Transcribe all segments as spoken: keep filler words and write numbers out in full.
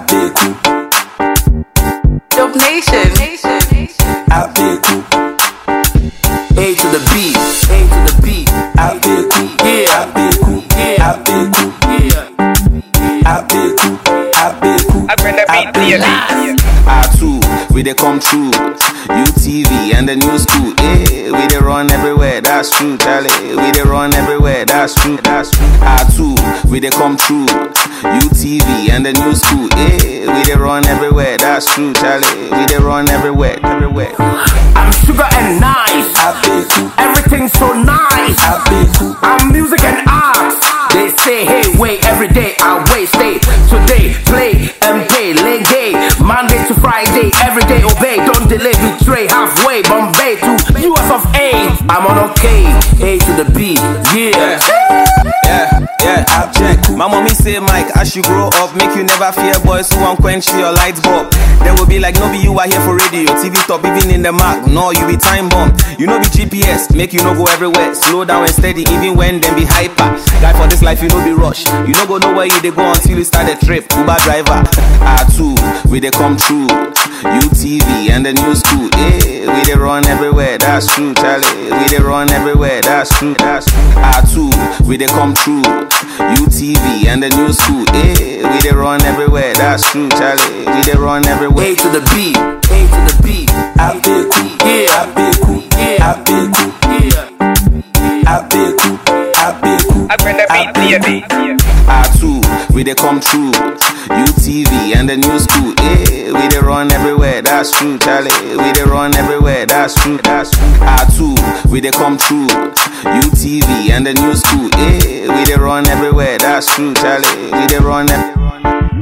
Abeku. Dope Nation. Abeku. A to the B, A to the B. Abeku. Yeah. Abeku. Yeah. Abeku. Yeah. Abeku. Abeku. I bring the beat to your beat. R two, we dey come true. U T V and the new school. Eh, we dey run everywhere, that's true, Charlie. We dey run everywhere, that's true, that's true. R two, we dey come true. U T V and the new school. Eh, we dey run everywhere, that's true, Charlie. We dey run everywhere, everywhere. I'm sugar and nice. Abeku. Everything's so nice. Abeku. I'm music and arts. They say, hey, wait, every day I wait, stay. Today, play and pay, lay gay. Monday to Friday, every day obey. Don't delay, betray, halfway. Bombay to U S of A. I'm on okay, A to the B, yeah. Yeah, yeah, check. My mommy say, Mike, as you grow up, make you never fear boys who won't quench your light bulb. There will be like, no be you are here for radio, T V top, even in the mark. No, you be time bomb. You know be G P S, make you no go everywhere. Slow down and steady, even when them be hyper. Guy for this life, you know be rush. You no go know where you they go until you start a trip. Uber driver, R two, we they come true. U T V and the new school. Eh, we they run everywhere, that's true, Charlie. We they run everywhere, that's true, that's true. R two, we they come true. U T V and the new school. Eh, we they run everywhere, that's true, Charlie. We they run everywhere. A to the B, A to the B. Abeku. Yeah. Abeku. Yeah. Abeku. Yeah. Abeku. Abeku. I bring the beat to your beat. R two, we they come true. U T V and the new school. Eh, we they run everywhere, that's true, Charlie. We they run everywhere, that's true, that's true. R two, we they come true. U T V and the new school. Eh, we they run everywhere, that's true, Charlie. We they run everywhere.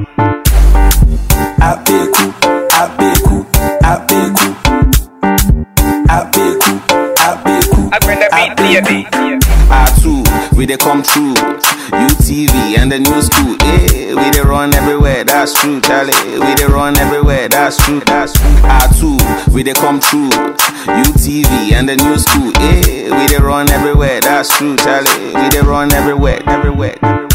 Abeku. Abeku. Abeku. Abeku. Abeku. I bring the beat to your beat. R two, we they come true. U T V and the new school. Eh, we they run everywhere, that's true, Charlie. We they run everywhere, that's true, that's true. R two, we they come true. U T V and the new school. Eh, we they run everywhere, that's true, Charlie. We they run everywhere, everywhere. everywhere.